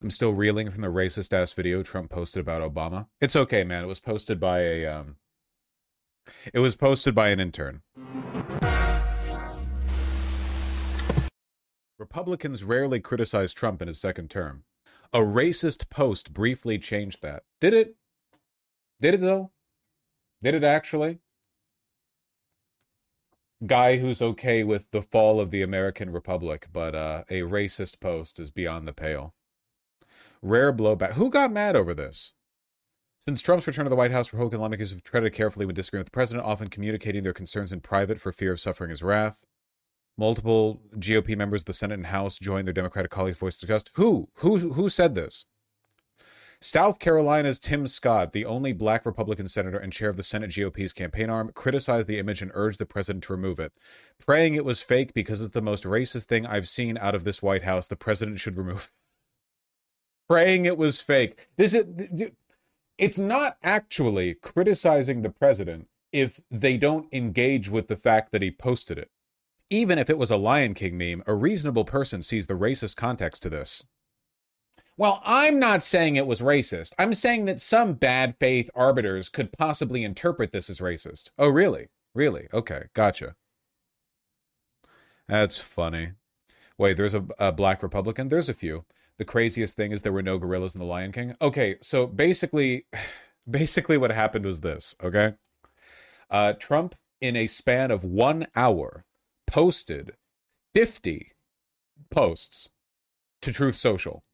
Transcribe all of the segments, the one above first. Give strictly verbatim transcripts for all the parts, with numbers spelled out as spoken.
I'm still reeling from the racist-ass video Trump posted about Obama. It's okay, man. It was posted by a, um... It was posted by an intern. Republicans rarely criticize Trump in his second term. A racist post briefly changed that. Did it? Did it, though? Did it actually? Guy who's okay with the fall of the American Republic, but uh, a racist post is beyond the pale. Rare blowback. Who got mad over this? Since Trump's return to the White House, Republican lawmakers have treaded carefully when disagreeing with the president, often communicating their concerns in private for fear of suffering his wrath. Multiple G O P members of the Senate and House joined their Democratic colleagues' voice disgust. Who? Who? Who said this? South Carolina's Tim Scott, the only black Republican senator and chair of the Senate G O P's campaign arm, criticized the image and urged the president to remove it. Praying it was fake because it's the most racist thing I've seen out of this White House, the president should remove it. Praying it was fake. This is, it's not actually criticizing the president if they don't engage with the fact that he posted it. Even if it was a Lion King meme, a reasonable person sees the racist context to this. Well, I'm not saying it was racist. I'm saying that some bad faith arbiters could possibly interpret this as racist. Oh, really? Really? Okay, gotcha. That's funny. Wait, there's a, a black Republican? There's a few. The craziest thing is there were no gorillas in The Lion King. Okay, so basically, basically what happened was this, okay? Uh, Trump, in a span of one hour, posted fifty posts to Truth Social.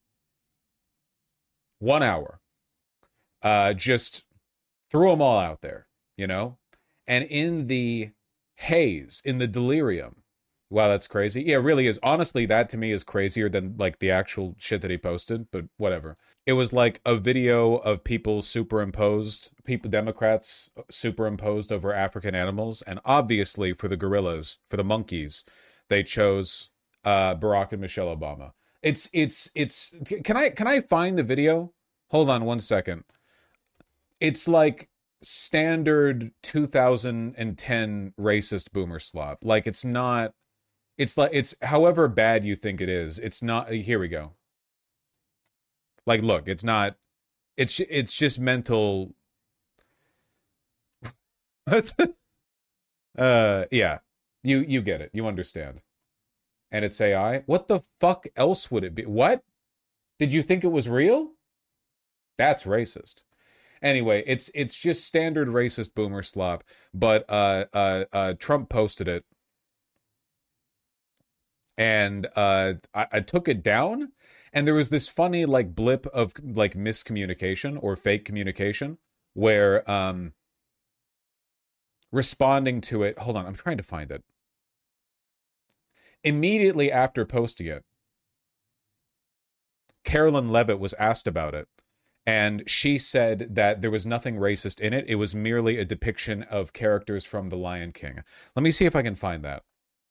One hour. Uh, just threw them all out there, you know? And in the haze, in the delirium, wow, that's crazy. Yeah, it really is. Honestly, that to me is crazier than like the actual shit that he posted, but whatever. It was like a video of people superimposed, people, Democrats superimposed over African animals. And obviously for the gorillas, for the monkeys, they chose uh, Barack and Michelle Obama. It's, it's, it's, can I, can I find the video? Hold on one second. It's like standard two thousand ten racist boomer slop. Like it's not, it's like, it's however bad you think it is. It's not, here we go. Like, look, it's not, it's, it's just mental. uh, yeah, you, you get it. You understand. And it's A I. What the fuck else would it be? What? Did you think it was real? That's racist. Anyway, it's it's just standard racist boomer slop. But uh, uh, uh, Trump posted it, and uh, I, I took it down. And there was this funny like blip of like miscommunication or fake communication where um, responding to it. Hold on, I'm trying to find it. Immediately after posting it, Carolyn Levitt was asked about it, and she said that there was nothing racist in it. It was merely a depiction of characters from The Lion King. Let me see if I can find that.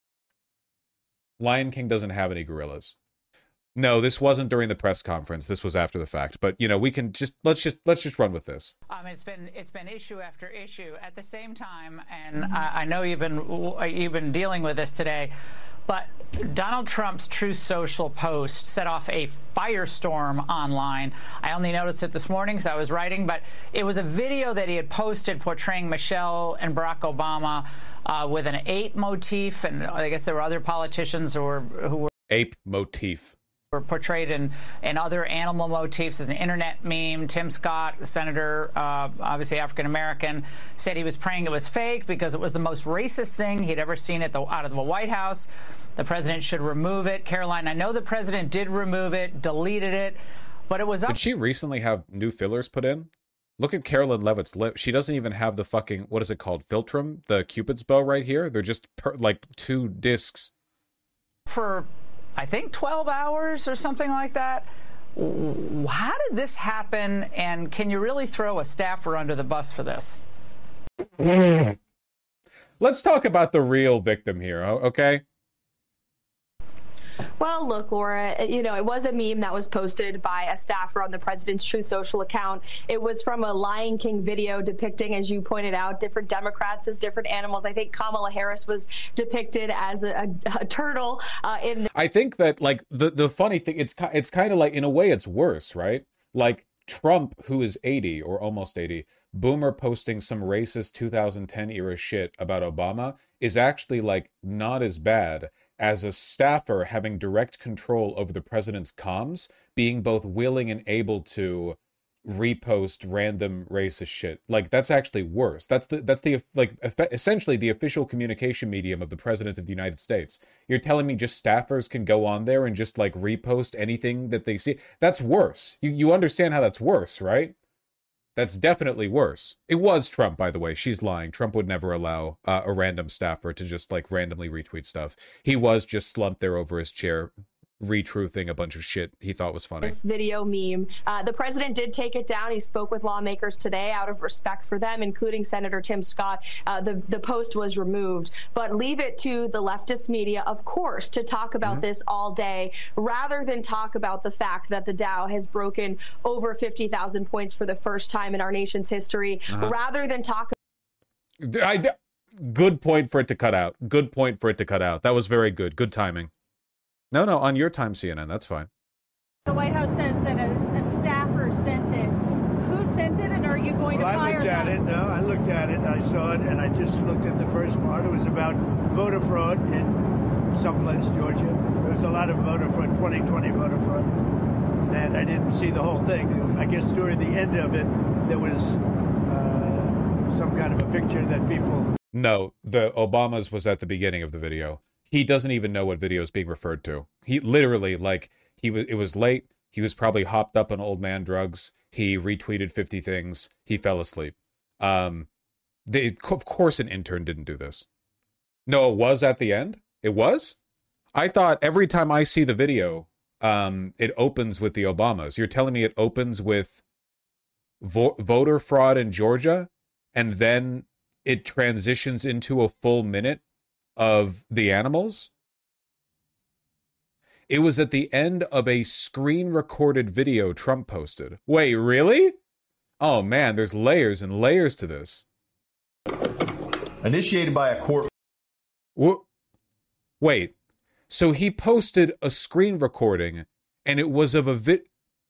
Lion King doesn't have any gorillas. No, this wasn't during the press conference. This was after the fact. But you know, we can just let's just let's just run with this. Um, it's been it's been issue after issue at the same time, and I, I know you've been you've been dealing with this today. But Donald Trump's Truth Social post set off a firestorm online. I only noticed it this morning because I was writing, but it was a video that he had posted portraying Michelle and Barack Obama uh, with an ape motif, and I guess there were other politicians who were who were ape motif. were portrayed in, in other animal motifs as an internet meme. Tim Scott, the senator, uh, obviously African-American, said he was praying it was fake because it was the most racist thing he'd ever seen at the, out of the White House. The president should remove it. Caroline, I know the president did remove it, deleted it, but it was up. Did she recently have new fillers put in? Look at Carolyn Levitt's lip. She doesn't even have the fucking, what is it called, philtrum? The Cupid's bow right here? They're just per, like two discs. For... I think twelve hours or something like that. How did this happen, and can you really throw a staffer under the bus for this? Let's talk about the real victim here, okay? Well, look, Laura, you know, it was a meme that was posted by a staffer on the president's Truth Social account. It was from a Lion King video depicting, as you pointed out, different Democrats as different animals. I think Kamala Harris was depicted as a, a, a turtle uh, in the- I think that, like, the, the funny thing, it's, it's kind of like, in a way, it's worse, right? Like, Trump, who is eighty or almost eighty, boomer posting some racist two thousand ten era shit about Obama is actually, like, not as bad as a staffer having direct control over the president's comms, being both willing and able to repost random racist shit. Like, that's actually worse. That's the that's the like essentially the official communication medium of the president of the United States. You're telling me just staffers can go on there and just like repost anything that they see? That's worse. You you understand how that's worse, right? That's definitely worse. It was Trump, by the way. She's lying. Trump would never allow uh, a random staffer to just like randomly retweet stuff. He was just slumped there over his chair, retruthing a bunch of shit he thought was funny. This video meme. Uh, the president did take it down. He spoke with lawmakers today out of respect for them, including Senator Tim Scott. Uh, the, the post was removed. But leave it to the leftist media, of course, to talk about mm-hmm. this all day, rather than talk about the fact that the Dow has broken over fifty thousand points for the first time in our nation's history, uh-huh. rather than talk. I, good point for it to cut out. Good point for it to cut out. That was very good. Good timing. No, no, on your time, C N N. That's fine. The White House says that a, a staffer sent it. Who sent it, and are you going well, to fire them? I looked at it. No, I looked at it. I saw it, and I just looked at the first part. It was about voter fraud in someplace, Georgia. There was a lot of voter fraud, twenty twenty voter fraud, and I didn't see the whole thing. I guess during the end of it, there was uh, some kind of a picture that people... No, the Obama's was at the beginning of the video. He doesn't even know what video is being referred to. He literally, like, he was. It was late. He was probably hopped up on old man drugs. He retweeted fifty things. He fell asleep. Um, they, of course, an intern didn't do this. No, it was at the end. It was. I thought every time I see the video, um, it opens with the Obamas. You're telling me it opens with vo- voter fraud in Georgia, and then it transitions into a full minute of the animals? It was at the end of a screen-recorded video Trump posted. Wait, really? Oh man, there's layers and layers to this. Initiated by a court. Wh- Wait, so he posted a screen recording, and it was of a vid...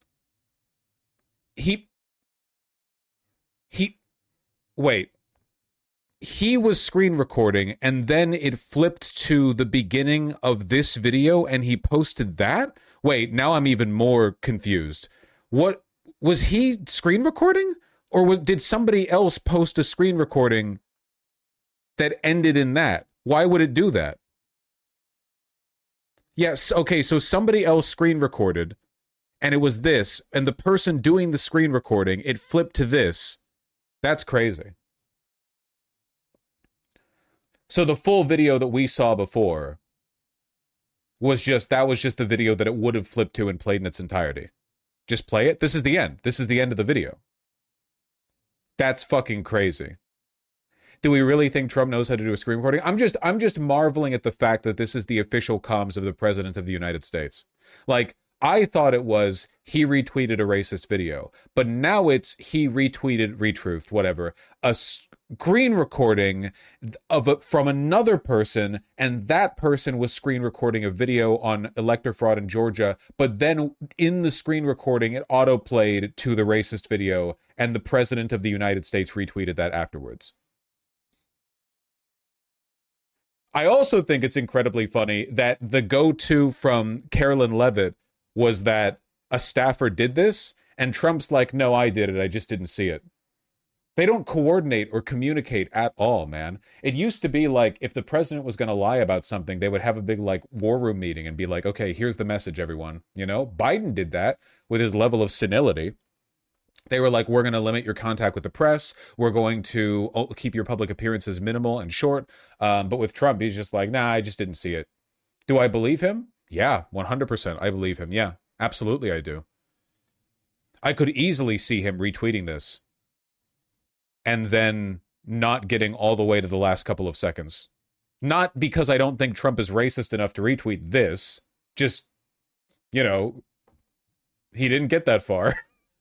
He... He... Wait. He was screen recording, and then it flipped to the beginning of this video, and he posted that? Wait, now I'm even more confused. What, was he screen recording? Or was did somebody else post a screen recording that ended in that? Why would it do that? Yes, okay, so somebody else screen recorded, and it was this, and the person doing the screen recording, it flipped to this. That's crazy. So the full video that we saw before was just, that was just the video that it would have flipped to and played in its entirety. Just play it. This is the end. This is the end of the video. That's fucking crazy. Do we really think Trump knows how to do a screen recording? I'm just, I'm just marveling at the fact that this is the official comms of the President of the United States. Like, I thought it was he retweeted a racist video, but now it's he retweeted, retruthed, whatever, a screen recording of a, from another person, and that person was screen recording a video on elector fraud in Georgia, but then in the screen recording it auto-played to the racist video, and the President of the United States retweeted that afterwards. I also think it's incredibly funny that the go-to from Carolyn Levitt was that a staffer did this, and Trump's like, no, I did it, I just didn't see it. They don't coordinate or communicate at all, man. It used to be like, if the president was going to lie about something, they would have a big, like, war room meeting and be like, okay, here's the message, everyone. You know, Biden did that with his level of senility. They were like, we're going to limit your contact with the press. We're going to keep your public appearances minimal and short. Um, but with Trump, he's just like, nah, I just didn't see it. Do I believe him? Yeah, one hundred percent. I believe him. Yeah, absolutely I do. I could easily see him retweeting this and then not getting all the way to the last couple of seconds. Not because I don't think Trump is racist enough to retweet this. just, you know, he didn't get that far.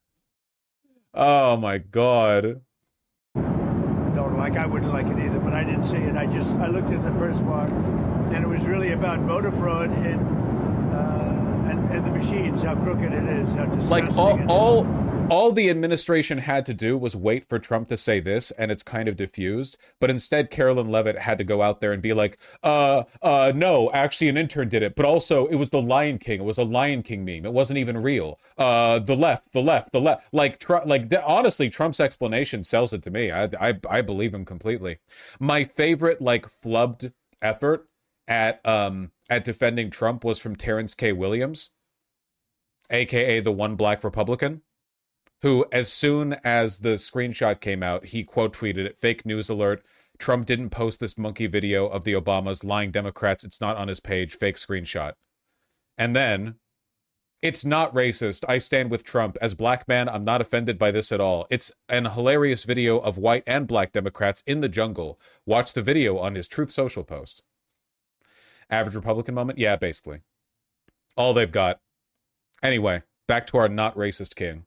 Oh my God. Don't like, I wouldn't like it either, but I didn't see it. I just, I looked at the first part, and it was really about voter fraud and, uh, and, and the machines, how crooked it is, how disgusting Like all, it is. all, all the administration had to do was wait for Trump to say this, and it's kind of diffused. But instead, Carolyn Levitt had to go out there and be like, uh, uh, no, actually an intern did it. But also, it was the Lion King. It was a Lion King meme. It wasn't even real. Uh, the left, the left, the left. Like, tr- like th- honestly, Trump's explanation sells it to me. I, I, I believe him completely. My favorite, like, flubbed effort at, um, at defending Trump was from Terrence K. Williams, a k a the one black Republican, who, as soon as the screenshot came out, he quote tweeted it, fake news alert, Trump didn't post this monkey video of the Obamas, lying Democrats, it's not on his page, fake screenshot. And then, it's not racist, I stand with Trump. As black man, I'm not offended by this at all. It's an hilarious video of white and black Democrats in the jungle. Watch the video on his Truth Social post. Average Republican moment? Yeah, basically. All they've got. Anyway, back to our not racist king.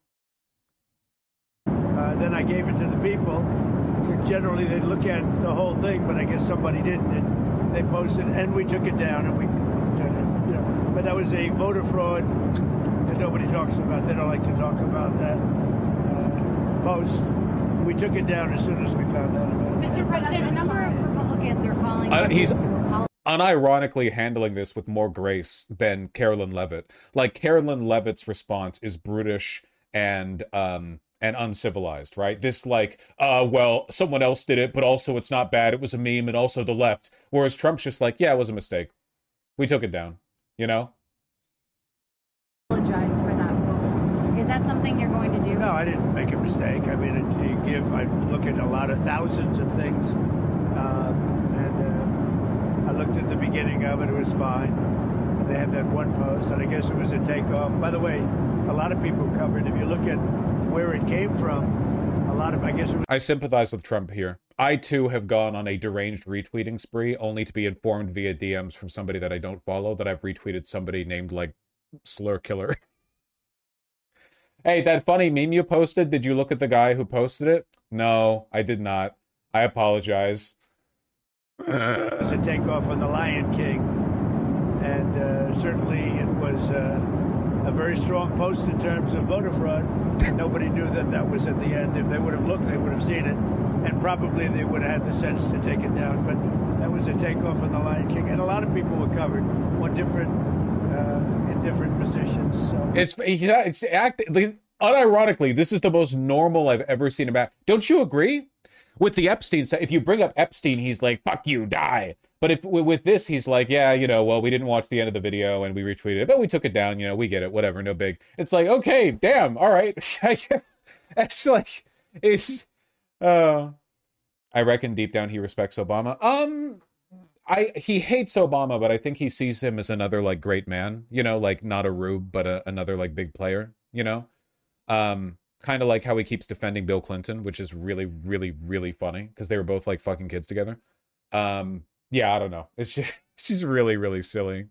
Uh, then I gave it to the people. Generally, they look at the whole thing, but I guess somebody didn't, and they posted, and we took it down, and we, you know, but that was a voter fraud that nobody talks about. They don't like to talk about that uh, post. We took it down as soon as we found out about it. Mister President, a number of Republicans are calling. Uh, he's unironically handling this with more grace than Carolyn Levitt. Like, Carolyn Levitt's response is brutish and um and uncivilized, right? This like, uh, well, someone else did it, but also it's not bad. It was a meme, and also the left. Whereas Trump's just like, yeah, it was a mistake. We took it down, you know? Apologize for that post. Is that something you're going to do? No, I didn't make a mistake. I mean, it, you give, I look at a lot of thousands of things, um, and uh, I looked at the beginning of it, it was fine. And they had that one post, and I guess it was a takeoff. By the way, a lot of people covered, if you look at where it came from, a lot of, I guess it was... I sympathize with Trump here. I, too, have gone on a deranged retweeting spree, only to be informed via D Ms from somebody that I don't follow that I've retweeted somebody named, like, Slur Killer. Hey, that funny meme you posted, did you look at the guy who posted it? No, I did not. I apologize. It was a takeoff on the Lion King, and uh, certainly it was uh, a very strong post in terms of voter fraud. Nobody knew that that was at the end. If they would have looked, they would have seen it, and probably they would have had the sense to take it down. But that was a takeoff on the Lion King, and a lot of people were covered on different, uh, in different positions. So. It's it's act unironically, this is the most normal I've ever seen him act. Don't you agree? With the Epstein stuff, if you bring up Epstein, he's like, "Fuck you, die." But if with this, he's like, "Yeah, you know, well, we didn't watch the end of the video and we retweeted it, but we took it down. You know, we get it. Whatever, no big." It's like, okay, damn, all right. It's like, it's. Uh, I reckon deep down he respects Obama. Um, I he hates Obama, but I think he sees him as another like great man. You know, like not a rube, but a, another like big player. You know, um. Kind of like how he keeps defending Bill Clinton, which is really, really, really funny because they were both like fucking kids together. Um, yeah, I don't know. It's just, it's just really, really silly.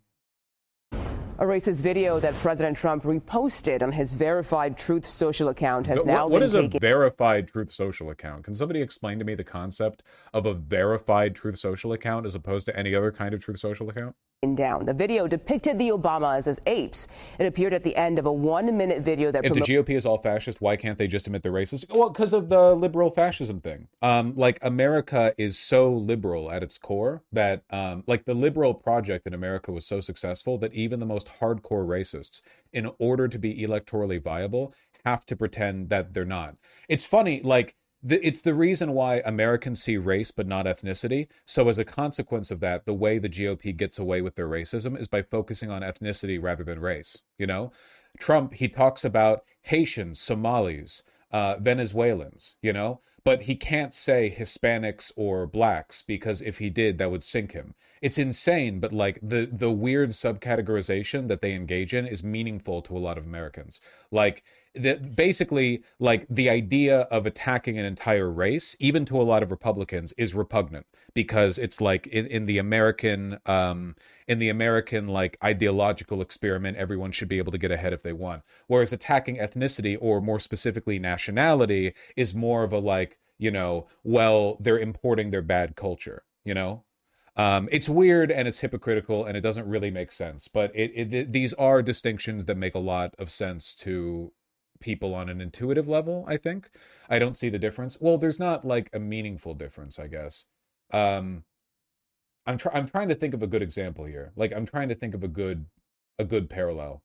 A racist video that President Trump reposted on his verified Truth Social account has What, now what been is a taken verified Truth Social account? Can somebody explain to me the concept of a verified Truth Social account as opposed to any other kind of Truth Social account? down. The video depicted the Obamas as apes. It appeared at the end of a one-minute video that If the G O P is all fascist, why can't they just admit they're racist? Well, because of the liberal fascism thing. Um, like, America is so liberal at its core that, um, like, the liberal project in America was so successful that even the most hardcore racists, in order to be electorally viable, have to pretend that they're not. It's funny, like, The, it's the reason why Americans see race but not ethnicity. So as a consequence of that, the way the G O P gets away with their racism is by focusing on ethnicity rather than race. You know, Trump, he talks about Haitians, Somalis, uh, Venezuelans, you know, but he can't say Hispanics or blacks because if he did, that would sink him. It's insane, but like the, the weird subcategorization that they engage in is meaningful to a lot of Americans. Like, that basically, like, the idea of attacking an entire race, even to a lot of Republicans, is repugnant because it's like in, in the American, um, in the American like ideological experiment, everyone should be able to get ahead if they want. Whereas attacking ethnicity, or more specifically nationality, is more of a like, you know, well, they're importing their bad culture, you know. Um, it's weird and it's hypocritical and it doesn't really make sense. But it, it, it these are distinctions that make a lot of sense to people on an intuitive level, I think. I don't see the difference. Well, there's not like a meaningful difference, I guess. Um, I'm trying I'm trying to think of a good example here. Like I'm trying to think of a good a good parallel.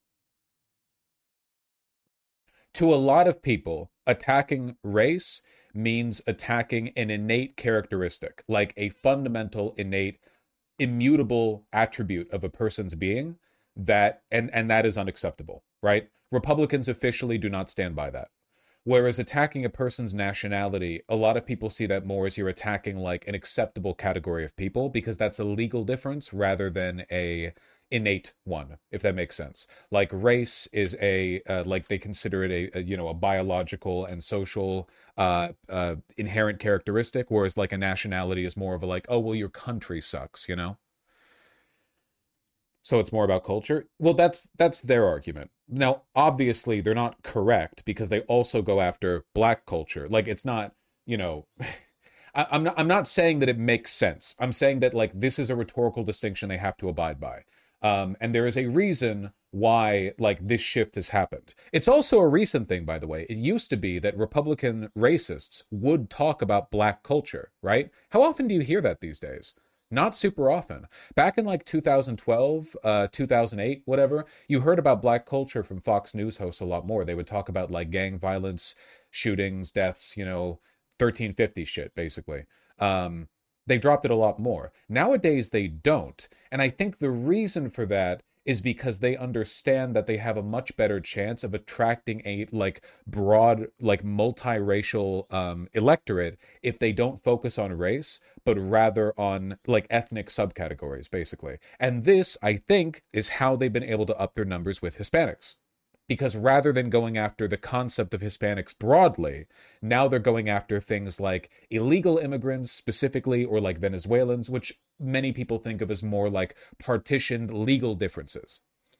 To a lot of people, attacking race means attacking an innate characteristic, like a fundamental, innate, immutable attribute of a person's being, that and and that is unacceptable, right? Republicans officially do not stand by that. Whereas attacking a person's nationality, a lot of people see that more as you're attacking like an acceptable category of people, because that's a legal difference rather than a innate one, if that makes sense. Like race is a uh, like they consider it a, a you know a biological and social uh, uh, inherent characteristic, whereas like a nationality is more of a like, oh well, your country sucks, you know. So it's more about culture. Well, that's that's their argument. Now, obviously, they're not correct because they also go after black culture. Like, it's not, you know, I, I'm not I'm not saying that it makes sense. I'm saying that like this is a rhetorical distinction they have to abide by. Um, and there is a reason why like this shift has happened. It's also a recent thing, by the way. It used to be that Republican racists would talk about black culture, right? How often do you hear that these days? Not super often. Back in like two thousand twelve, uh, two thousand eight, whatever, you heard about black culture from Fox News hosts a lot more. They would talk about like gang violence, shootings, deaths, you know, thirteen fifty shit, basically. Um, they dropped it a lot more. Nowadays, they don't. And I think the reason for that is because they understand that they have a much better chance of attracting a like broad, like multiracial um, electorate if they don't focus on race, but rather on like ethnic subcategories, basically. And this, I think, is how they've been able to up their numbers with Hispanics. Because rather than going after the concept of Hispanics broadly, now they're going after things like illegal immigrants specifically, or like Venezuelans, which many people think of as more like partitioned legal differences.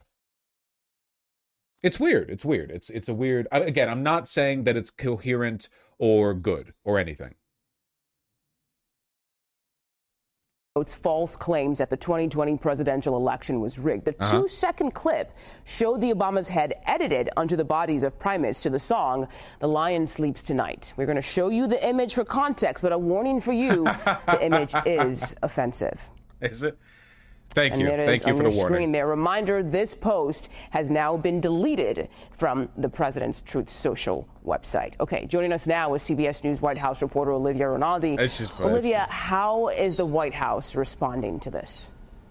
It's weird. It's weird. It's it's a weird... Again, I'm not saying that it's coherent or good or anything. It's false claims that the twenty twenty presidential election was rigged. The uh-huh. two-second clip showed the Obama's head edited onto the bodies of primates to the song "The Lion Sleeps Tonight." We're going to show you the image for context, but a warning for you: the image is offensive. Is it? Thank and you. Thank you for the warning. Screen there. Reminder: this post has now been deleted from the president's Truth Social website. Okay, joining us now is C B S News White House reporter Olivia Rinaldi. It's just, Olivia, how is the White House responding to this?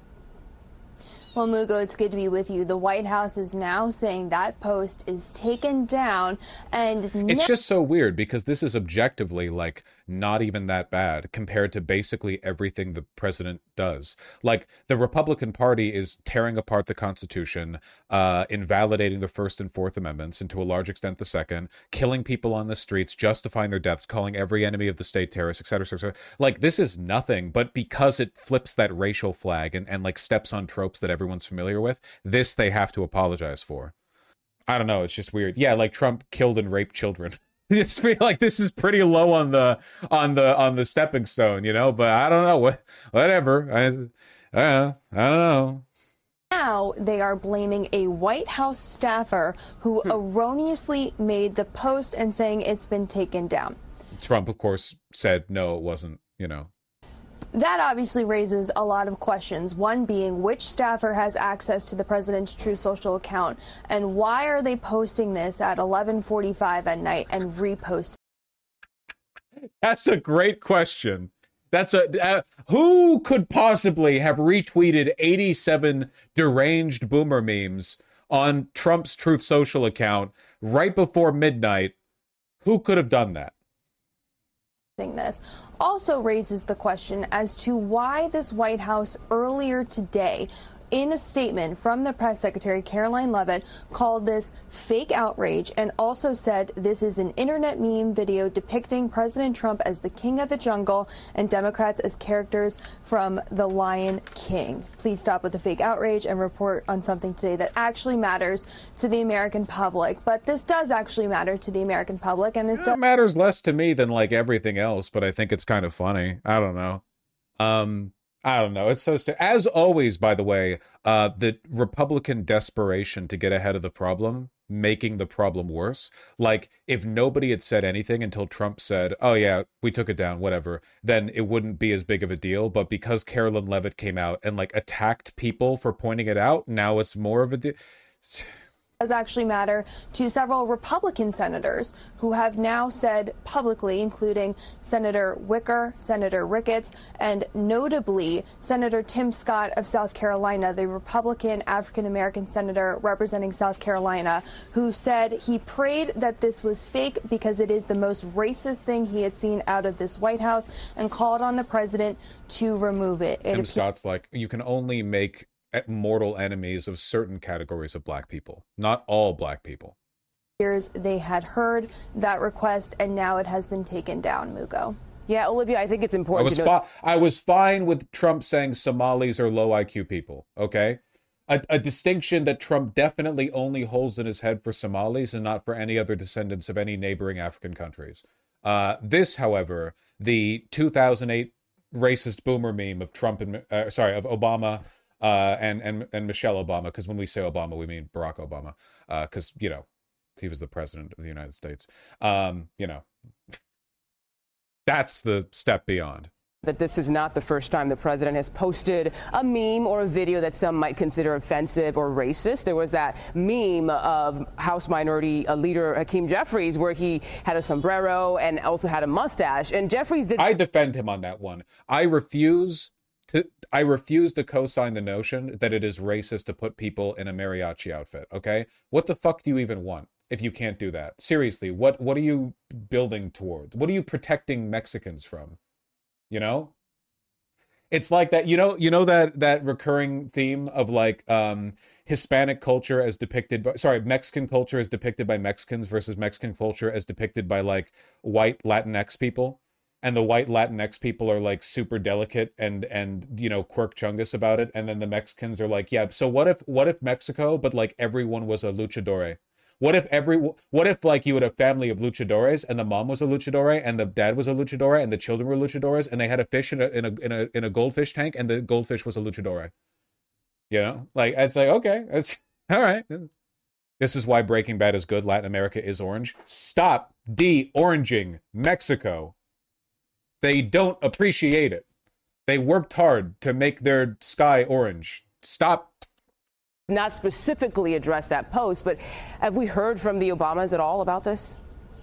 Well, Mugo, it's good to be with you. The White House is now saying that post is taken down, and it's just so weird because this is objectively like not even that bad compared to basically everything the president does. Like the Republican Party is tearing apart the Constitution, uh, invalidating the First and Fourth Amendments, and to a large extent the Second, killing people on the streets, justifying their deaths, calling every enemy of the state terrorists, et cetera, et cetera. Like this is nothing, but because it flips that racial flag and, and like steps on tropes that everyone's familiar with, this they have to apologize for. I don't know, it's just weird. Yeah, like Trump killed and raped children. It's feel like this is pretty low on the on the on the stepping stone, you know. But I don't know what, whatever. I, uh, I don't know. Now they are blaming a White House staffer who erroneously made the post and saying it's been taken down. Trump, of course, said no, it wasn't. You know. That obviously raises a lot of questions, one being which staffer has access to the president's Truth Social account, and why are they posting this at eleven forty-five at night and reposting? That's a great question. That's a uh, who could possibly have retweeted eighty-seven deranged boomer memes on Trump's Truth Social account right before midnight? Who could have done that? This also raises the question as to why this White House earlier today in a statement from the press secretary, Karoline Leavitt, called this fake outrage and also said this is an internet meme video depicting President Trump as the king of the jungle and Democrats as characters from The Lion King. Please stop with the fake outrage and report on something today that actually matters to the American public. But this does actually matter to the American public, and this It does matters less to me than like everything else, but I think it's kind of funny. I don't know. Um, I don't know. It's so st- as always, by the way, uh, the Republican desperation to get ahead of the problem, making the problem worse. Like if nobody had said anything until Trump said, "Oh yeah, we took it down," whatever, then it wouldn't be as big of a deal. But because Karoline Leavitt came out and like attacked people for pointing it out, now it's more of a deal. does actually matter to several Republican senators who have now said publicly, including Senator Wicker, Senator Ricketts, and notably Senator Tim Scott of South Carolina, the Republican African-American senator representing South Carolina, who said he prayed that this was fake because it is the most racist thing he had seen out of this White House and called on the president to remove it. it Tim Scott's like, you can only make mortal enemies of certain categories of black people, not all black people. Years they had heard that request, and now it has been taken down. Mugo. Yeah, Olivia, I think it's I important was, to know. fi- I was fine with Trump saying Somalis are low I Q people, okay? A, a distinction that Trump definitely only holds in his head for Somalis and not for any other descendants of any neighboring African countries. Uh, this, however, the two thousand eight racist boomer meme of Trump and, uh, sorry, of Obama Uh, and, and, and Michelle Obama, because when we say Obama, we mean Barack Obama, because, uh, you know, he was the president of the United States. Um, you know, that's the step beyond. That this is not the first time the president has posted a meme or a video that some might consider offensive or racist. There was that meme of House Minority Leader Hakeem Jeffries where he had a sombrero and also had a mustache. And Jeffries did. I defend him on that one. I refuse to. I refuse to co-sign the notion that it is racist to put people in a mariachi outfit. Okay, what the fuck do you even want if you can't do that? Seriously, what what are you building towards? What are you protecting Mexicans from? You know, it's like that. You know, you know that that recurring theme of like um, Hispanic culture as depicted by, sorry, Mexican culture as depicted by Mexicans versus Mexican culture as depicted by like white Latinx people. And the white Latinx people are like super delicate and and you know quirk chungus about it, and then the Mexicans are like, yeah. So what if what if Mexico, but like everyone was a luchador? What if every what if like you had a family of luchadores and the mom was a luchador and the dad was a luchador and the children were luchadores and they had a fish in a in a in a, in a goldfish tank and the goldfish was a luchador? You know, like it's like okay, it's all right. This is why Breaking Bad is good. Latin America is orange. Stop de-oranging Mexico. They don't appreciate it. They worked hard to make their sky orange. Stop. Not specifically address that post, but have we heard from the Obamas at all about this?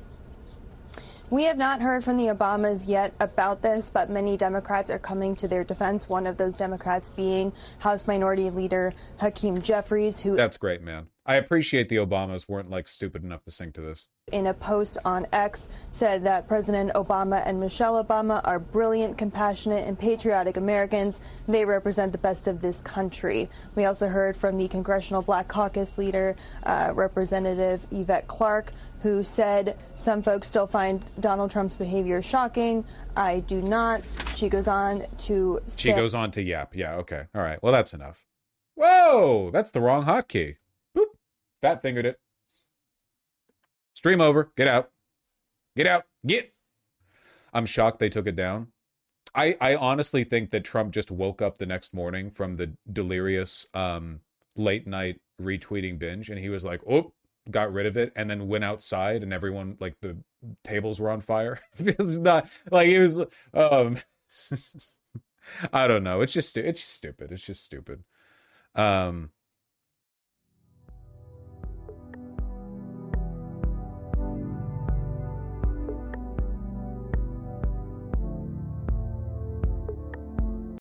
We have not heard from the Obamas yet about this, but many Democrats are coming to their defense. One of those Democrats being House Minority Leader Hakeem Jeffries, who... That's great, man. I appreciate the Obamas weren't like stupid enough to sink to this. In a post on X, said that President Obama and Michelle Obama are brilliant, compassionate, and patriotic Americans. They represent the best of this country. We also heard from the Congressional Black Caucus leader, uh, Representative Yvette Clarke, who said some folks still find Donald Trump's behavior shocking. I do not. She goes on to say... She goes on to yap. Yeah, okay. All right. Well, that's enough. Whoa! That's the wrong hotkey. Boop. Fat fingered it. Stream over. Get out. Get out. Get. I'm shocked they took it down. I, I honestly think that Trump just woke up the next morning from the delirious um, late night retweeting binge and he was like, oh, got rid of it, and then went outside and everyone, like, the tables were on fire. It's not like it was um I don't know. It's just it's just stupid. It's just stupid. Um